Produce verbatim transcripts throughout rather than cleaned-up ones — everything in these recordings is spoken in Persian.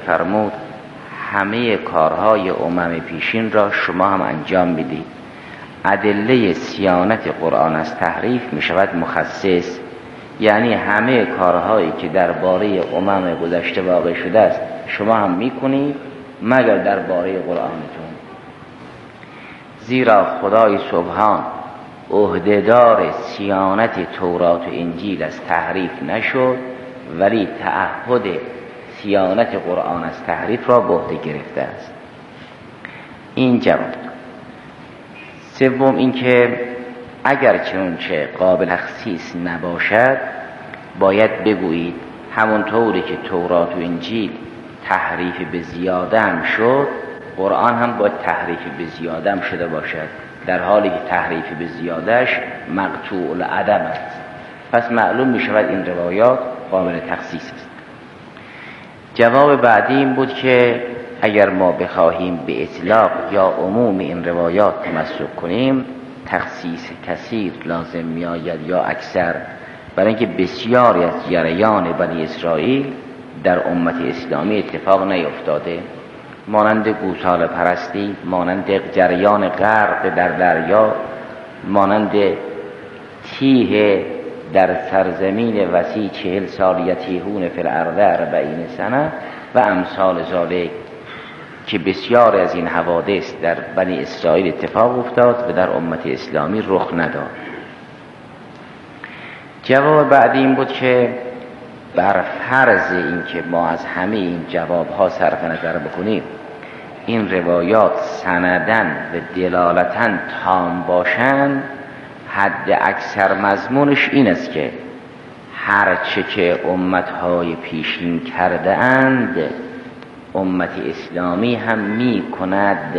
فرمود همه کارهای امم پیشین را شما هم انجام میدید. ادله صیانت قرآن از تحریف می شود مخصص، یعنی همه کارهایی که درباره امم گذشته واقع شده است شما هم میکنید مگر درباره قرآنتون. زیرا خدای سبحان عهدهدار صیانت تورات و انجیل از تحریف نشد، ولی تعهد صیانت قرآن از تحریف را به عهده گرفته است. این جواب. سوم اینکه اگر چنانچه قابل تخصیص نباشد باید بگویید همونطوری که تورات و انجیل تحریف به زیاده هم شد، قرآن هم باید تحریف به زیاده هم شده باشد، در حالی که تحریف به زیادهش مقطوع العدم است. پس معلوم می شود این روایات قابل تخصیص است. جواب بعدی این بود که اگر ما بخواهیم به اطلاق یا عموم این روایات تمسک کنیم تخصیص کثیر لازم می آید یا اکثر، برای اینکه بسیاری از جریان بنی اسرائیل در امت اسلامی اتفاق نیفتاده، مانند گوساله پرستی، مانند جریان غرق در دریا، مانند تیه در سرزمین وسیع چهل سال یتیهون فی الارض اربعین سنه و امثال ذالک، که بسیار از این حوادث در بنی اسرائیل اتفاق افتاد و در امت اسلامی رخ نداد. جواب بعدی این بود که بر فرض این که ما از همه این جوابها صرف نظر بکنیم، این روایات سندن و دلالتن تام باشند، حد اکثر مضمونش این است که هرچه که امتهای پیشین کرده اند امت اسلامی هم می کند.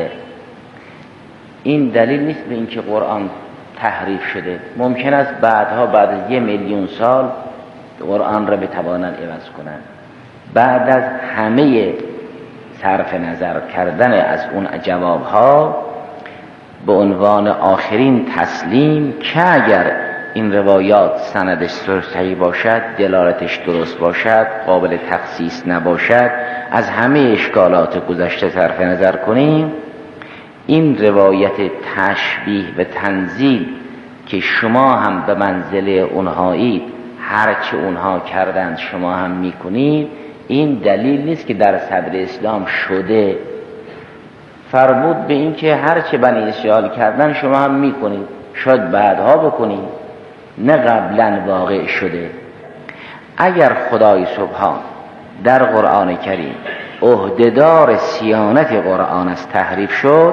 این دلیل نیست به اینکه قرآن تحریف شده. ممکن است بعدها بعد از یه میلیون سال قرآن را بتوانند عوض کنند. بعد از همه صرف نظر کردن از اون جوابها به عنوان آخرین تسلیم که اگر این روایات سندش صحیح باشد، دلالتش درست باشد، قابل تخصیص نباشد، از همه اشکالات گذشته صرف نظر کنیم، این روایت تشبیه و تنزیل که شما هم به منزله اونهایید، هرچه اونها کردند شما هم میکنید، این دلیل نیست که در صدر اسلام شده. فرمود به این که هرچه بنی اسرائیل کردن شما هم میکنید، شاید بعدها بکنید، نه قبلا واقع شده. اگر خدای سبحان در قرآن کریم عهدهدار صیانت قرآن از تحریف شد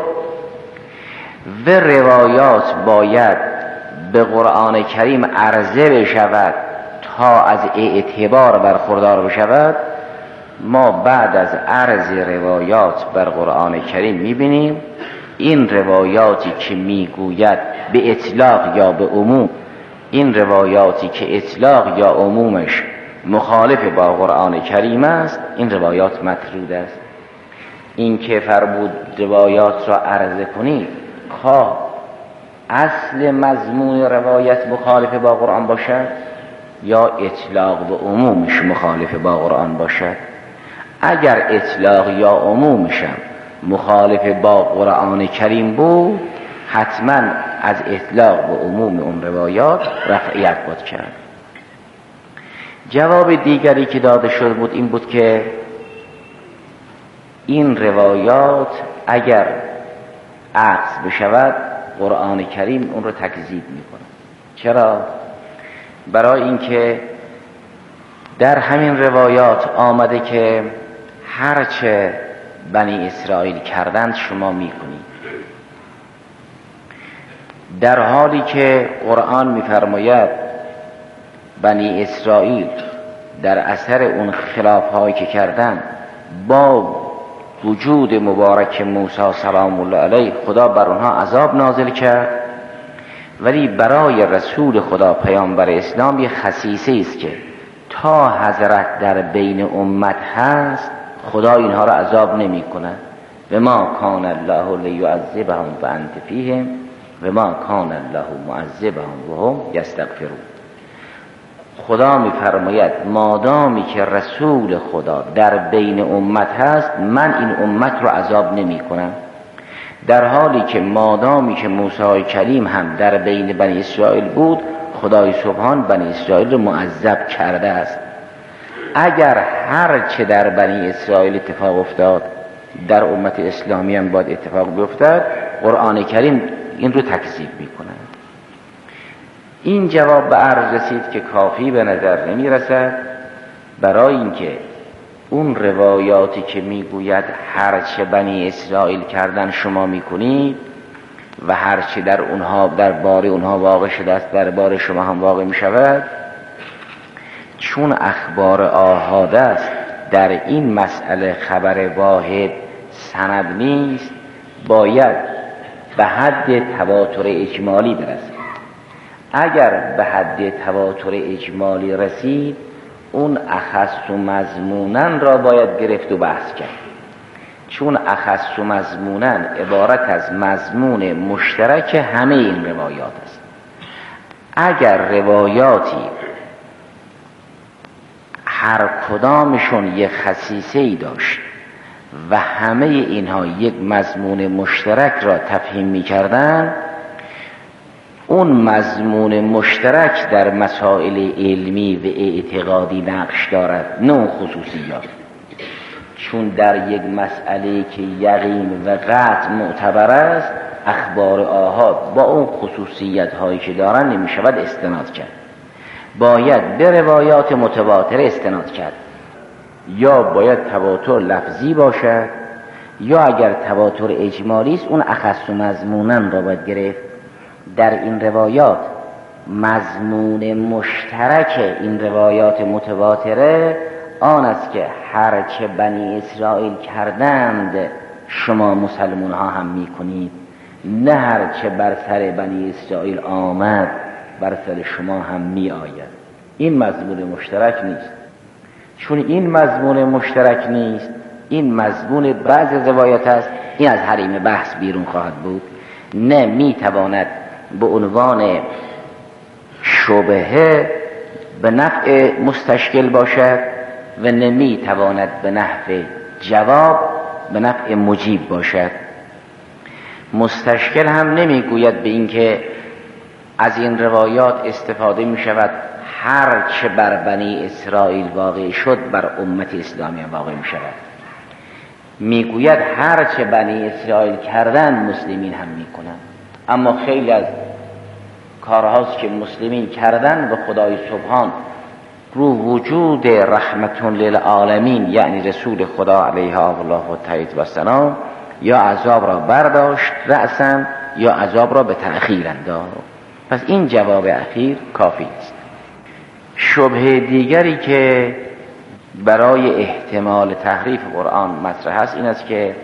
و روایات باید به قرآن کریم عرضه بشود تا از اعتبار برخوردار بشود، ما بعد از عرض روایات بر قرآن کریم میبینیم این روایاتی که میگوید به اطلاق یا به عموم، این روایاتی که اطلاق یا عمومش مخالف با قرآن کریم است، این روایات مطرود است. این که فرمود روایات را عرضه کنید خواه اصل مضمون روایت مخالف با قرآن باشد یا اطلاق و عمومش مخالف با قرآن باشد. اگر اطلاق یا عمومش مخالف با قرآن کریم بود، حتما از اطلاق و عموم اون روایات رفعیت بود کرد. جواب دیگری که داده شد بود این بود که این روایات اگر عکس بشود قرآن کریم اون رو تکذیب میکنه. چرا؟ برای اینکه در همین روایات آمده که هرچه بنی اسرائیل کردند شما میکنید، در حالی که قرآن میفرماید بنی اسرائیل در اثر اون خلافهایی که کردند با وجود مبارک موسی سلام الله علیه خدا بر اونها عذاب نازل کرد، ولی برای رسول خدا پیامبر اسلام یه خصیصه است که تا حضرت در بین امت هست خدا اینها را عذاب نمی کند. و ما کان الله لیعذبهم و انت فیهم و ما کان الله معذبهم و هم یستغفرون. خدا میفرماید مادامی که رسول خدا در بین امت هست من این امت رو عذاب نمی کنم، در حالی که مادامی که موسی کلیم هم در بین بنی اسرائیل بود خدای سبحان بنی اسرائیل رو معذب کرده است. اگر هر چه در بنی اسرائیل اتفاق افتاد در امت اسلامی هم باید اتفاق بیفتد، قرآن کریم این رو تکذیب میکنه. این جواب به عرض رسید که کافی به نظر نمی رسد، برای اینکه اون روایاتی که میگوید هرچه بنی اسرائیل کردن شما میکنید و هرچه در اونها در بار اونها واقع شده است در بار شما هم واقع میشود، چون اخبار آحاد است در این مسئله خبر واحد سند نیست، باید به حد تواتر اجمالی برسد. اگر به حد تواتر اجمالی رسید اون اخص و مضمونن را باید گرفت و بحث کرد، چون اخص و مضمونن عبارت از مضمون مشترک همه این روایات است. اگر روایاتی هر کدامشون یک خصیصه‌ای داشت و همه اینها یک مضمون مشترک را تفهیم می‌کردند، اون مضمون مشترک در مسائل علمی و اعتقادی نقش دارد، نه خصوصیات. چون در یک مسئله که یقین و قطع معتبر است اخبار آحاد با اون خصوصیت هایی که دارن نمی شود استناد کرد، باید به روایات متواتر استناد کرد. یا باید تواتر لفظی باشد یا اگر تواتر اجمالی است اون اخص و مضمونن را باید گرفت. در این روایات مضمون مشترک این روایات متواتره آن است که هرچه بنی اسرائیل کردند شما مسلمان ها هم می کنید، نه هرچه بر سر بنی اسرائیل آمد بر سر شما هم می آید. این مضمون مشترک نیست. چون این مضمون مشترک نیست، این مضمون بعض روایات است، این از حریم بحث بیرون خواهد بود، نه می تواند به عنوان شبهه به نفع مستشکل باشد و نمی تواند به نفع جواب به نفع مجیب باشد. مستشکل هم نمی گوید به اینکه از این روایات استفاده می شود هر چه بر بنی اسرائیل واقع شد بر امت اسلامی هم واقع می شود. می گوید هر چه بنی اسرائیل کردن مسلمین هم می کنند. اما خیلی از کارهاست که مسلمین کردن و خدای سبحان رو وجود رحمت للعالمین یعنی رسول خدا علیه الله و تایید و سلام یا عذاب را برداشت رأسا یا عذاب را به تأخیر انداخت. پس این جواب اخیر کافی است. شبهه دیگری که برای احتمال تحریف قرآن مطرح است این است که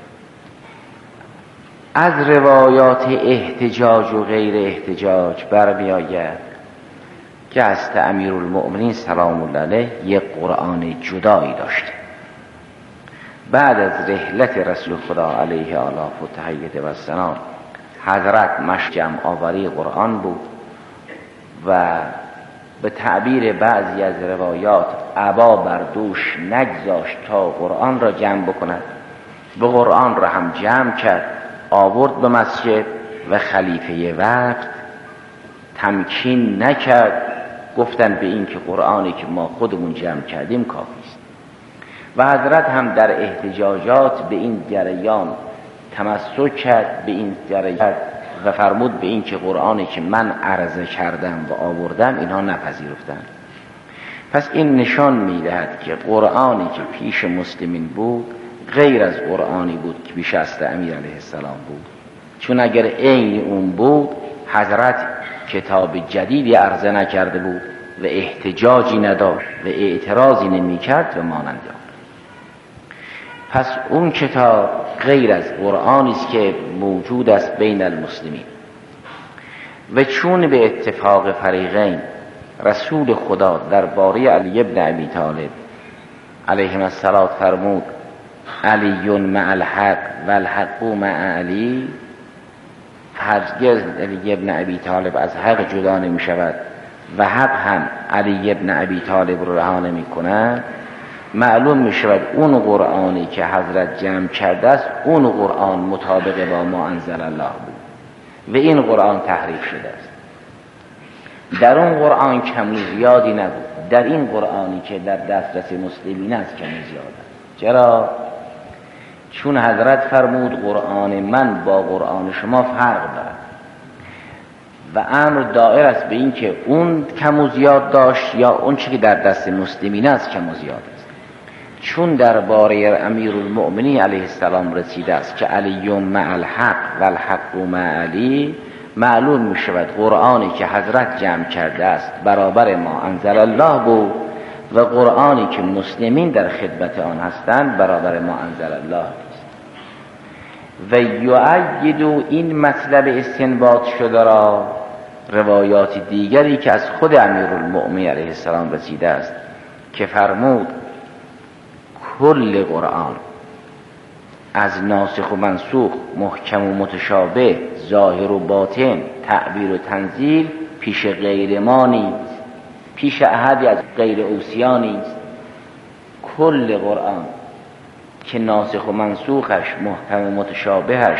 از روایات احتجاج و غیر احتجاج برمی آید که از امیرالمؤمنین سلام الله علیه یک قرآن جدایی داشته. بعد از رحلت رسول خدا علیه آلاف و تحیید و سلام حضرت مشغول جمع آوری قرآن بود و به تعبیر بعضی از روایات عبا بر دوش نگذاشت تا قرآن را جمع بکند و قرآن را هم جمع کرد آورد به مسجد و خلیفه وقت تمکین نکرد، گفتن به این که قرآنی که ما خودمون جمع کردیم کافی است. و حضرت هم در احتجاجات به این جریان تمسک کرد به این جریان و فرمود به این که قرآنی که من عرضه کردم و آوردم اینها نپذیرفتن. پس این نشان میدهد که قرآنی که پیش مسلمین بود غیر از قرآنی بود که پیش از امیر علیه السلام بود. چون اگر عین اون بود حضرت کتاب جدیدی عرضه نکرده بود و احتجاجی نداشت و اعتراضی نمی کرد و مانند آن. پس اون کتاب غیر از قرآنی است که موجود است بین المسلمین. و چون به اتفاق فریقین رسول خدا درباره علی ابن ابی طالب علیه السلام فرمود علی مع الحق و الحق مع علی، هرگز علی ابن ابی طالب از حق جدا نمی شود و حق هم علی ابن ابی طالب رو رها نمی کند، معلوم می شود اون قرآنی که حضرت جمع کرده است اون قرآن مطابق با ما انزل الله بود و این قرآن تحریف شده است. در اون قرآن کم و زیادی نبود، در این قرآنی که در دسترس مسلمین است کم و زیاد است. چرا؟ چون حضرت فرمود قرآن من با قرآن شما فرق دارد و امر دائر است به این که اون کم و زیاد داشت یا اون چی که در دست مسلمین است کم و زیاد است. چون درباره امیرالمؤمنین علیه السلام رسیده است که علی مع الحق و الحق مع علی، معلوم می شود قرآنی که حضرت جمع کرده است برابر ما انزل الله بود و قرآنی که مسلمین در خدمت آن هستند برابر ما انزل الله است. و یؤید این مطلب استنباط شده را روایات دیگری که از خود امیرالمؤمنین علیه السلام رسیده است که فرمود کل قرآن از ناسخ و منسوخ، محکم و متشابه، ظاهر و باطن، تعبیر و تنزیل پیش غیر ما نیست، پیش احدی از غیر اوصیا نیست. کل قرآن که ناسخ و منسوخش، محکم و متشابهش،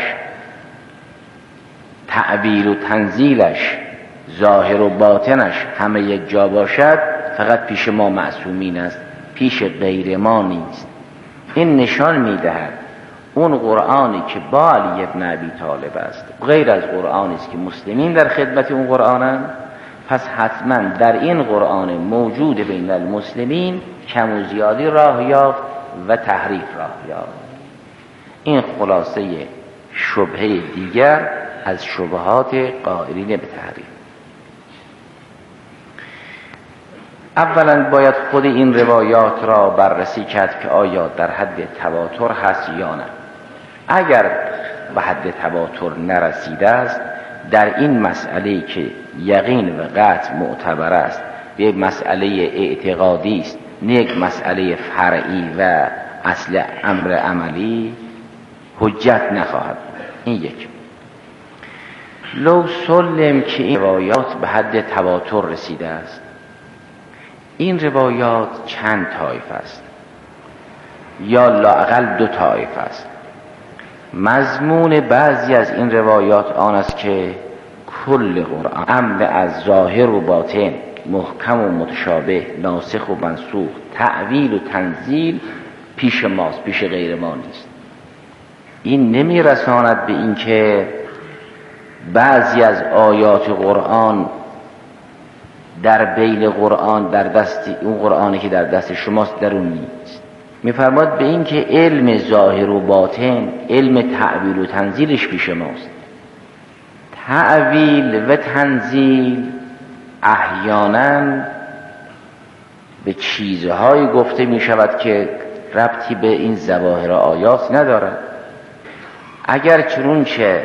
تعبیر و تنزیلش، ظاهر و باطنش همه یک جا باشد، فقط پیش ما معصومین است، پیش غیر ما نیست. این نشان میدهد اون قرآنی که با علی ابن ابی طالب است غیر از قرآنی است که مسلمین در خدمت اون قرآنند، پس حتما در این قرآن موجود بین المسلمین کم و زیادی راه یافت و تحریف راه یافت. این خلاصه شبهه دیگر از شبهات قائلین به تحریف. اولا باید خود این روایات را بررسی کرد که آیا در حد تواتر هست یا نه. اگر به حد تواتر نرسیده است، در این مسئله که یقین و قطع معتبر است، یک مسئله اعتقادی است، نه یک مسئله فرعی و اصل امر عملی، حجت نخواهد. این یک. لو سلم که این روایات به حد تواتر رسیده است، این روایات چند طایف است یا لااقل دو طایف است. مضمون بعضی از این روایات آن است که کل قرآن امر از ظاهر و باطن، محکم و متشابه، ناسخ و منسوخ، تعویل و تنزیل پیش ماست، پیش غیر ما نیست. این نمی رساند به این که بعضی از آیات قرآن در بیل قرآن در دست اون قرآنی که در دست شماست در اون نیست. میفرماد به این که علم ظاهر و باطن، علم تعویل و تنزیلش پیش ماست. تعویل و تنزیل احیانا به چیزهایی گفته می شود که ربطی به این ظواهر آیات ندارد. اگر چنانچه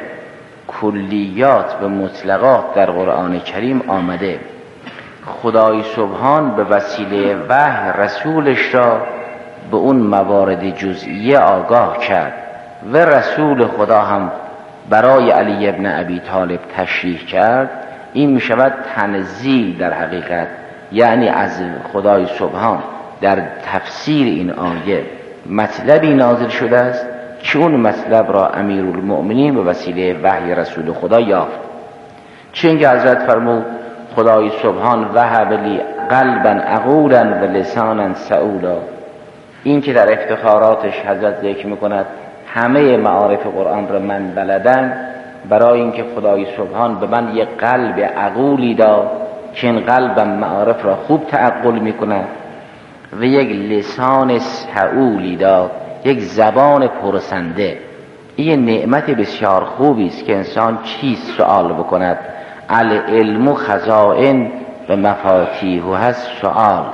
کلیات و مطلقات در قرآن کریم آمده، خدای سبحان به وسیله وحی رسولش را به اون موارد جزئیه آگاه کرد و رسول خدا هم برای علی ابن ابی طالب تشریح کرد. این می شود تنزیل در حقیقت، یعنی از خدای سبحان در تفسیر این آیه مطلبی نازل شده است که اون مطلب را امیرالمؤمنین به وسیله وحی رسول خدا یافت. چون که حضرت فرمود خدای سبحان وهب لی قلبا عقولا و لسانا سعولا. این که در افتخاراتش حضرت ذکر میکند همه معارف قرآن را من بلدم، برای اینکه خدای سبحان به من یک قلب عقولی داد که این قلبم معارف را خوب تعقل میکند و یک لسان سعولی داد، یک زبان پرسنده. این نعمت بسیار خوبی است که انسان چیز سوال بکند. العلم خزائن و مفاتیح هست سوال.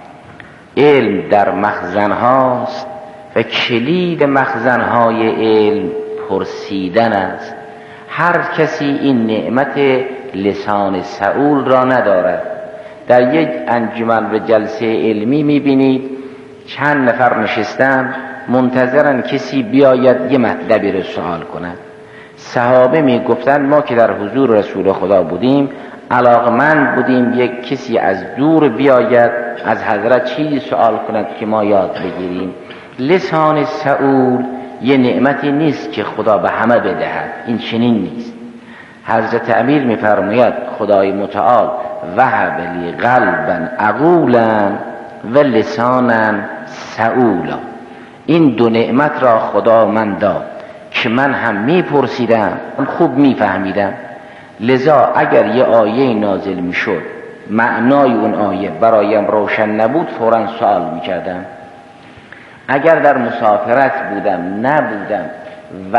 علم در مخزن هاست و کلید مخزن های علم پرسیدن است. هر کسی این نعمت لسان سعول را ندارد. در یک انجمن و جلسه علمی میبینید چند نفر نشستن منتظرن کسی بیاید یه مطلبی رو سوال کند. صحابه می گفتن ما که در حضور رسول خدا بودیم علاقمند بودیم یک کسی از دور بیاید از حضرت چیزی سوال کند که ما یاد بگیریم. لسان سئول یه نعمتی نیست که خدا به همه بدهد، این چنین نیست. حضرت امیر می‌فرماید خدای متعال وهب لی قلبا عقولا و لسانا سئولا، این دو نعمت را خدا من داد که من هم میپرسیدم خوب میفهمیدم. لذا اگر یه آیه نازل میشد معنای اون آیه برایم روشن نبود فوراً سوال میکردم. اگر در مسافرت بودم نبودم و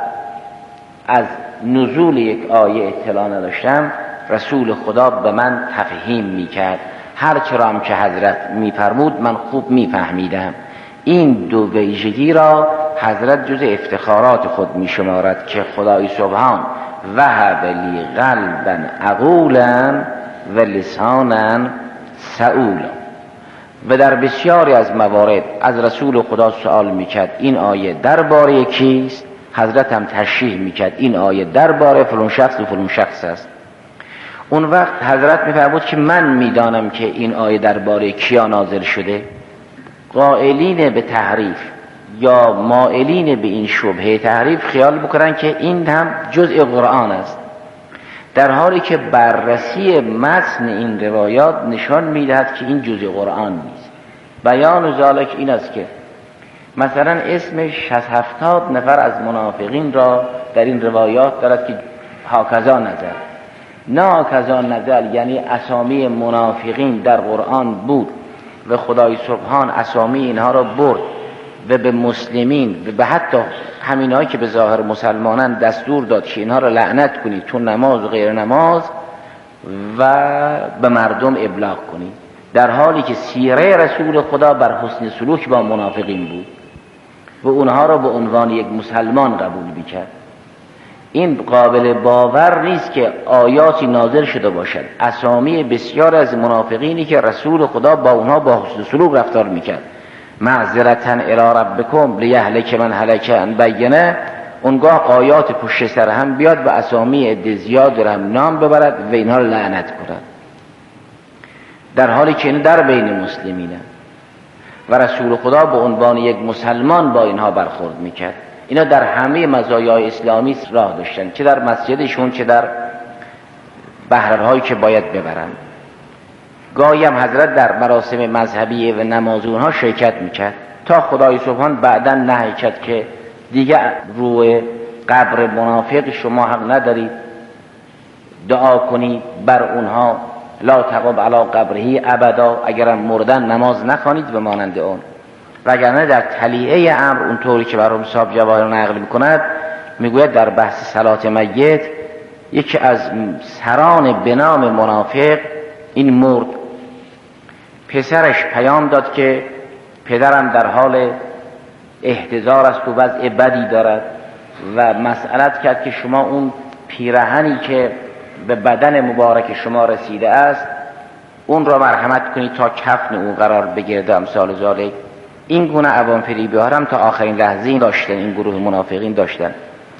از نزول یک آیه اطلاع نداشتم، رسول خدا به من تفهیم میکرد، هر چرا هم که حضرت میفرمود من خوب میفهمیدم. این دو ویژگی را حضرت جز افتخارات خود میشمارد که خدای سبحان وهب لی قلبا عقولا و لسانا سئولا. و در بسیاری از موارد از رسول خدا سوال میکرد این آیه درباره کیست، حضرت هم تشریح میکرد این آیه درباره فلان شخص و فلان شخص است. اون وقت حضرت میفرمود که من میدانم که این آیه درباره کیا نازل شده. قائلین به تحریف یا مائلین به این شبهه تحریف خیال بکنن که این هم جزء قرآن است، در حالی که بررسی متن این روایات نشان میدهد که این جزء قرآن نیست. بیان ذالک این است که مثلا اسم شصت هفتاد نفر از منافقین را در این روایات دارد که هاکذا نزل، نه هاکذا نزل یعنی اسامی منافقین در قرآن بود و خدای سبحان اسامی اینها را برد و به مسلمین و به حتی همینایی که به ظاهر مسلمانان دستور داد که اینها را لعنت کنید تو نماز و غیر نماز و به مردم ابلاغ کنید، در حالی که سیره رسول خدا بر حسن سلوک با منافقین بود و اونها را به عنوان یک مسلمان قبول می‌کرد. این قابل باور نیست که آیاتی نازل شده باشد اسامی بسیار از منافقینی که رسول خدا با اونها با حسن سلوک رفتار میکرد، معذرتا الی ربکم لیهلک من هلک عن بینه، اونگاه آیات پشت سر هم بیاد و اسامی عده زیاد را هم نام ببرد و اینها را لعنت کند، در حالی که این در بین مسلمینه و رسول خدا به عنوان یک مسلمان با اینها برخورد میکرد. اینا در همه مزایای اسلامی راه داشتن، چه در مسجدشون چه در بهرهایی که باید ببرن. گاهی هم حضرت در مراسم مذهبی و نماز اونها شرکت میکرد تا خدای سبحان بعداً نهی کرد که دیگه روی قبر منافق شما حق ندارید دعا کنید بر اونها، لا تقم علی قبره ابدا، اگرم مردن نماز نخوانید و مانند اون. وگرنه در تلیعه امر اونطوری که برام صاحب جواهر نقل میکند میگوید در بحث صلات میت یکی از سران به نام منافق این مرد، پسرش پیام داد که پدرم در حال احتضار است و وضع بدی دارد و مسئلت کرد که شما اون پیرهنی که به بدن مبارک شما رسیده است اون را مرحمت کنید تا کفن اون قرار بگیرد. امثال ذالک. این گونه عوام فریبی ها هم تا آخرین لحظه این داشتن، این گروه منافقین داشتن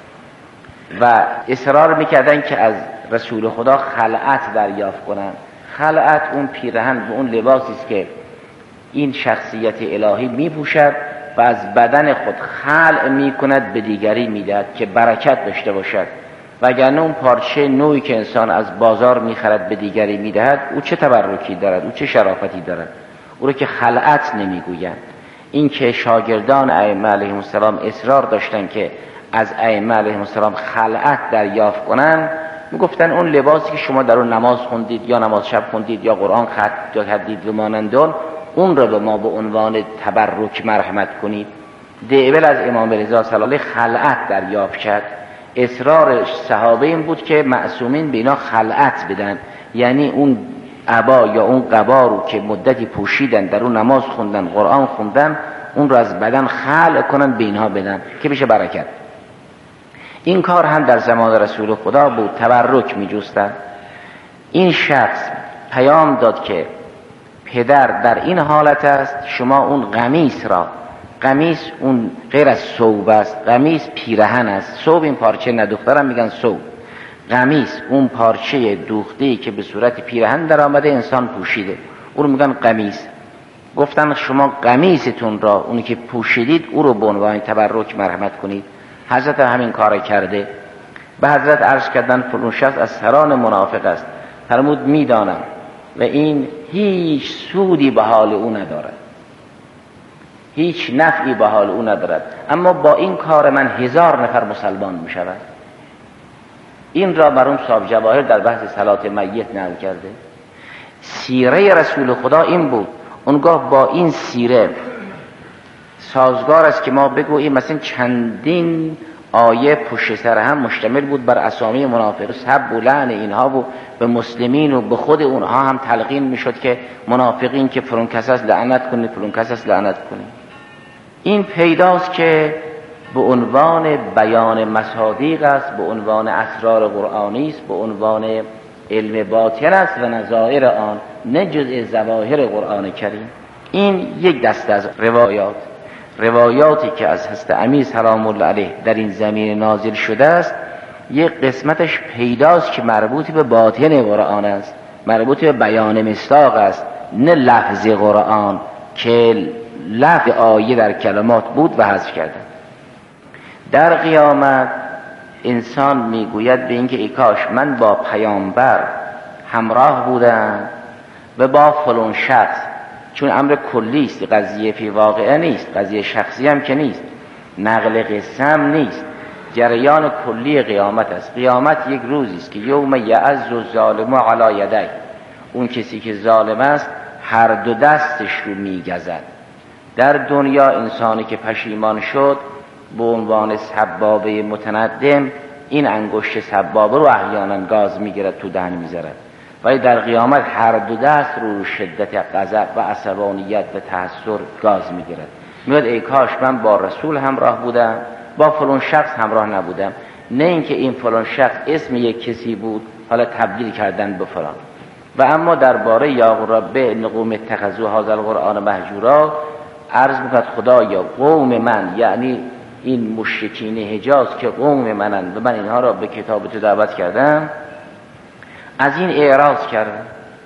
و اصرار میکردن که از رسول خدا خلعت دریافت کنن. خلعت اون پیرهن و اون لباسی است که این شخصیت الهی میپوشد و از بدن خود خلع میکند به دیگری میدهد که برکت داشته باشد، وگرنه اون پارچه نوعی که انسان از بازار میخرد به دیگری میدهد او چه تبرکی دارد، او چه شرافتی دارد، او رو که خلعت نمیگویند. این که شاگردان ائمه علیهم السلام اصرار داشتن که از ائمه علیهم السلام خلعت دریافت کنن، میگفتن اون لباسی که شما در اون نماز خوندید یا نماز شب خوندید یا قرآن خط کردید و مانند اون، اون رو به ما به عنوان تبرک مرحمت کنید. دیول از امام رضا صلی الله علیه خلعت دریافت کرد. اصرار صحابه این بود که معصومین به اینا خلعت بدن، یعنی اون عبا یا اون قبا رو که مدتی پوشیدن در اون نماز خوندن قرآن خوندن اون رو از بدن خلع کنن به اینها بدن که بشه برکت. این کار هم در زمان رسول خدا بود، تبرک می جستن. این شخص پیام داد که پدر در این حالت است، شما اون قمیص را، قمیص اون غیر از ثوب است، قمیص پیرهن است، ثوب این پارچه نه، دخترم میگن ثوب، قمیص، اون پارچه دوخته‌ای که به صورت پیرهن در آمده انسان پوشیده، اون رو میگن قمیص. گفتن شما قمیصتون را، اونی که پوشیدید، او رو به عنوان تبرک مرحمت کنید. حضرت همین کار کرده. به حضرت عرض کردن فلان شخص از سران منافق است. فرمود میدانم و این هیچ سودی به حال او ندارد، هیچ نفعی به حال او ندارد، اما با این کار من هزار نفر مسلمان می شود. این را برام صاحب جواهر در بحث صلات میت نقل کرده. سیره رسول خدا این بود. اونگاه با این سیره سازگار است که ما بگوییم مثلا چندین آیه پشت سر هم مشتمل بود بر اسامی منافق، سب و لعن اینها و به مسلمین و به خود اونها هم تلقین میشد که منافقین که فلان کس است لعنت کنید، فلان کس است لعنت کنید. این پیداست که به عنوان بیان مصادیق است، به عنوان اسرار قرآنی است، به عنوان علم باطن است و نظائر آن، نه جزء ظواهر قرآن کریم. این یک دسته از روایات، روایاتی که از حضرت امیر سلام الله علیه در این زمینه نازل شده است. یک قسمتش پیداست که مربوط به باطن قرآن است، مربوط به بیان مصداق است، نه لفظ قرآن که لفظ آیه در کلمات بود و حذف کردن. در قیامت انسان میگوید به اینکه ای کاش من با پیامبر همراه بودم و با فلان شخص، چون امر کلی است، قضیه فی واقعه نیست، قضیه شخصی هم که نیست، نقل قصه هم نیست، جریان کلی قیامت است. قیامت یک روزی است که یوم یعز الظالم علی یدیه، اون کسی که ظالم است هر دو دستش رو میگزد. در دنیا انسانی که پشیمان شد به عنوان سبابه متندم این انگشت سبابه رو احیانا گاز میگیرد تو دهن میذارد، ولی در قیامت هر دو دست رو شدت غضب و عصبانیت و تحسر گاز میگیرد. میگه ای کاش من با رسول همراه بودم، با فلان شخص همراه نبودم. نه اینکه این فلان شخص اسم یک کسی بود حالا تبدیل کردن به فلان. و اما درباره یا رب نقوم اتخذوا هذا القرآن مهجورا عرض میکرد خدایا قوم من، یعنی این مشرکین حجاز که قوم منن و من اینها را به کتاب تو دعوت کردم، از این اعراض کردن.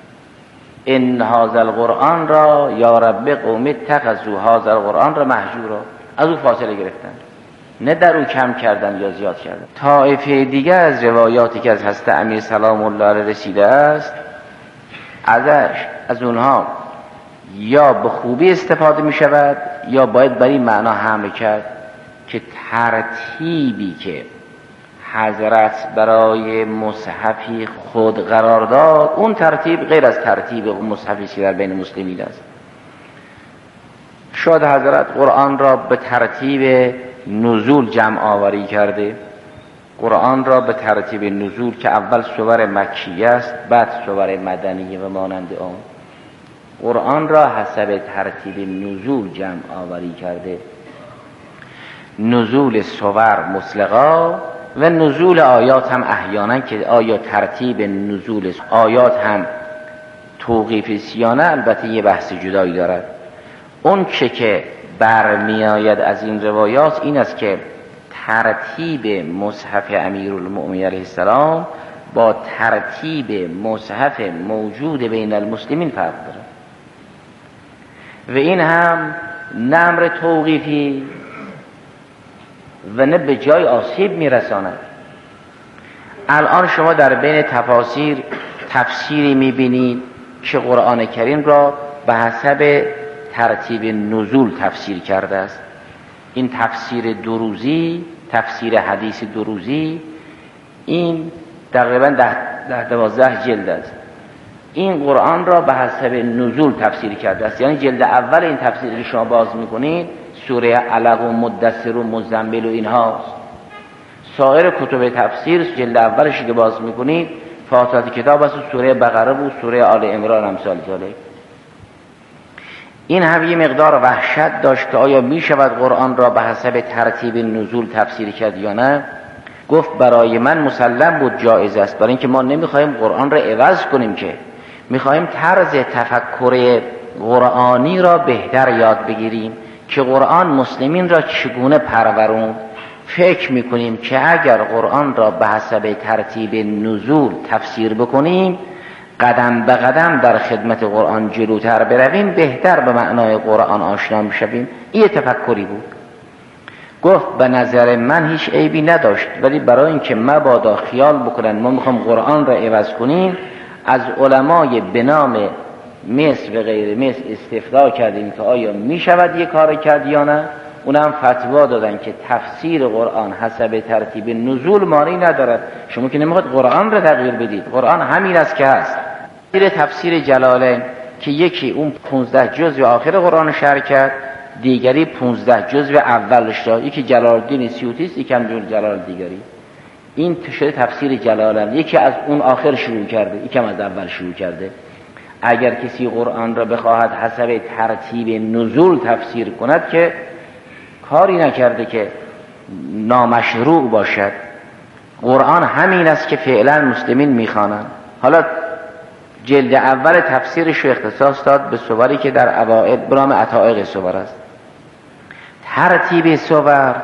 ان هذا القرآن را یا رب قوم اتخذوا هذا القرآن را مهجورا، از او فاصله گرفتن، نه در او کم کردن یا زیاد کردن. طایفه دیگر از روایاتی که از حضرت امیر سلام الله علیه رسیده است، ازش از اونها یا به خوبی استفاده می شود یا باید بر این معنا حمل کرد که ترتیبی که حضرت برای مصحفی خود قرار داد، اون ترتیب غیر از ترتیب مصحفی که در بین مسلمین است. شاید حضرت قرآن را به ترتیب نزول جمع آوری کرده، قرآن را به ترتیب نزول که اول سور مکی است بعد سور مدنی و مانند آن، قرآن را حسب ترتیب نزول جمع آوری کرده. نزول سور مطلقا و نزول آیات هم احیانا که آیا ترتیب نزول آیات هم توقیف سیانه، البته یه بحث جدایی دارد. اون چه که برمی آید از این روایات این است که ترتیب مصحف امیرالمؤمنین علیه السلام با ترتیب مصحف موجود بین المسلمین فرق دارد و این هم نه امر توقیفی و نه به جای آسیب میرساند. الان شما در بین تفاسیر تفسیری میبینید که قرآن کریم را به حسب ترتیب نزول تفسیر کرده است. این تفسیر دروزی، تفسیر حدیث دروزی، این تقریبا ده, ده دوازده جلد است. این قرآن را به حسب نزول تفسیر کرده است. یعنی جلد اول این تفسیری که شما باز میکنید سوره علق و مدثر و مزمل و اینهاست. سایر کتب تفسیر جلد اولش که باز میکنید فاتحه کتاب است، سوره بقره و سوره آل عمران امثال ذالک. این هم یه مقدار وحشت داشت که آیا می شود قرآن را به حسب ترتیب نزول تفسیر کرد یا نه. گفت برای من مسلم بود جایز است، برای اینکه ما نمیخوایم قرآن را عوض کنیم، که میخوایم طرز تفکر قرآنی را بهتر یاد بگیریم که قرآن مسلمین را چگونه پرورون، فکر میکنیم که اگر قرآن را به حسب ترتیب نزول تفسیر بکنیم، قدم به قدم در خدمت قرآن جلوتر برویم، بهتر به معنای قرآن آشنا میشویم. این تفکری بود. گفت به نظر من هیچ عیبی نداشت، ولی برای اینکه مبادا خیال بکنن ما میخوام قرآن را عوض کنیم، از علمای به نام مصر و غیر مصر استفسار کردیم که آیا میشود یک کار کرد یا نه. اونم فتوا دادن که تفسیر قرآن حسب ترتیب نزول مانعی ندارد. شما که نمیخواد قرآن را تغییر بدید، قرآن همین است که هست. تفسیر تفسیر جلالین که یکی اون پونزده جزء آخر قرآن شرح کرد، دیگری پونزده جزء اولش را، یکی جلال الدین سیوطی است، یکی هم جلال دیگری. این شده تفسیر جلالین، یکی از اون آخر شروع کرده، یکی هم از اول شروع کرده. اگر کسی قرآن را بخواهد حسب ترتیب نزول تفسیر کند که کاری نکرده که نامشروع باشد. قرآن همین است که فعلا مسلمین میخوانند. حالا جلد اول تفسیرش رو اختصاص داد به سوری که در اوائل برام عطائق سور است. ترتیب سور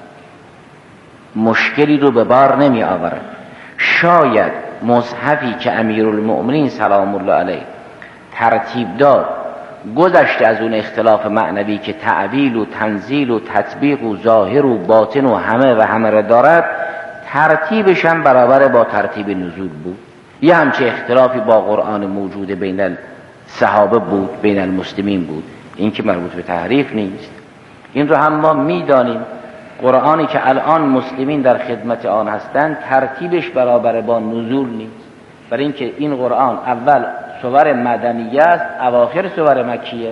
مشکلی رو به بار نمی آورد. شاید مصحفی که امیرالمؤمنین سلام الله علیه ترتیب داد گذشته از اون اختلاف معنوی که تعویل و تنزیل و تطبیق و ظاهر و باطن و همه و همه را دارد، ترتیبش هم برابر با ترتیب نزول بود. یه همچه اختلافی با قرآن موجود بین الصحابه بود، بین المسلمین بود. این که مربوط به تحریف نیست. این رو هم ما میدانیم. قرآنی که الان مسلمین در خدمت آن هستند ترتیبش برابر با نزول نیست، برای اینکه این قرآن اول سور مدنیه است، اواخر سور مکیه.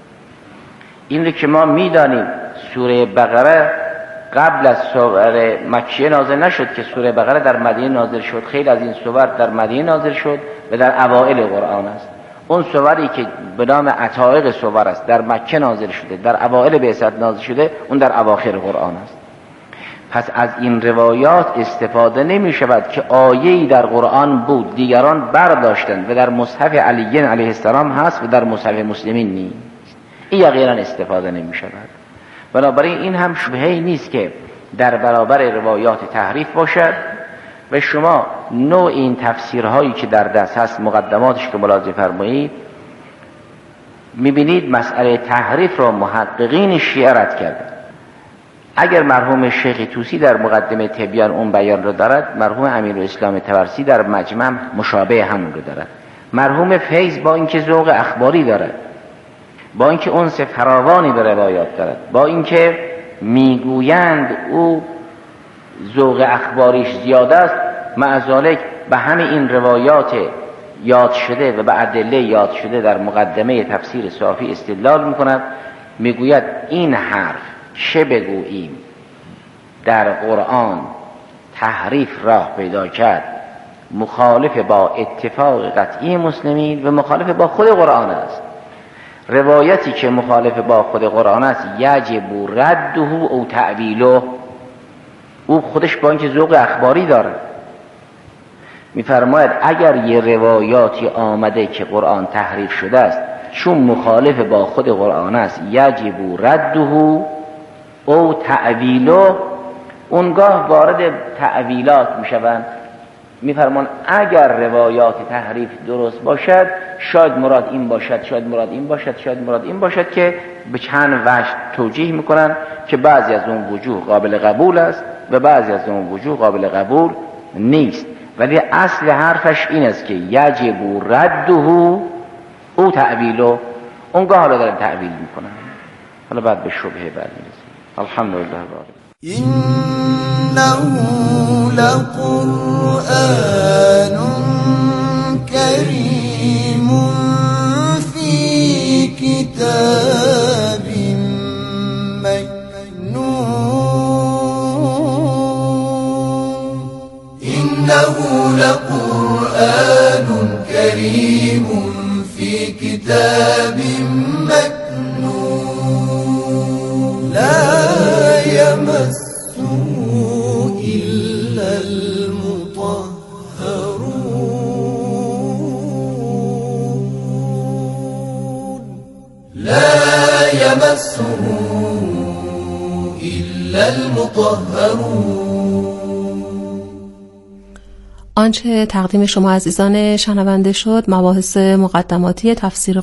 این رو که ما میدانیم. سوره بقره قبل از سور مکیه نازل نشد که سوره بقره در مدینه نازل شد. خیلی از این سور در مدینه نازل شد و در اوائل قرآن است. اون سوری که به نام عطائق سور است در مکه نازل شده، در اوائل بعثت نازل شده، اون در اواخر قرآن است. پس از این روایات استفاده نمی شود که آیه‌ای در قرآن بود دیگران برداشتند و در مصحف علی علیه السلام هست و در مصحف مسلمین نیست. این یقینا استفاده نمی شود. بنابراین این هم شبهه‌ای نیست که در برابر روایات تحریف باشد و شما نوع این تفسیرهایی که در دست هست، مقدماتش که ملاحظه فرمایید، میبینید مسئله تحریف را محققین شیعه رد کردند. اگر مرحوم شیخ طوسی در مقدمه تبیان اون بیان رو دارد، مرحوم امیرالاسلام طبرسی در مجمع مشابه همون رو دارد. مرحوم فیض با اینکه ذوق اخباری دارد، با اینکه انس فراوانی به روایات دارد، با اینکه میگویند او ذوق اخباریش زیاده است، مع ذالک به همه این روایات یاد شده و به ادله یاد شده در مقدمه تفسیر صافی استدلال میکند. میگوید این حرف چه بگوییم در قرآن تحریف راه پیدا کرد، مخالف با اتفاق قطعی مسلمین و مخالف با خود قرآن است. روایتی که مخالف با خود قرآن است یجب رده او تعویله، او خودش با اینکه ذوق اخباری داره میفرماید اگر یه روایاتی آمده که قرآن تحریف شده است چون مخالف با خود قرآن است یجب رده او تعویله، اونگاه وارد تعویلات میشوند. میفرمان اگر روایات تحریف درست باشد شاید مراد این باشد، شاید مراد این باشد، شاید مراد این باشد، که به چند وجه توجیه میکنن که بعضی از اون وجوه قابل قبول است و بعضی از اون وجوه قابل قبول نیست. ولی اصل حرفش این است که یجب رده او تعویله، اونگاه حالا دارن تعویل میکنن. حالا بعد به شبهه بعد میرسیم. الحمدلله رب إنه لقرآن كريم في كتاب مكنون إنه لقرآن كريم في كتاب مكنون لا يمسه إلا المطهرون لا يمسه إلا المطهرون. آنچه تقدیم شما عزیزان شنونده شد مباحث مقدماتی تفسیر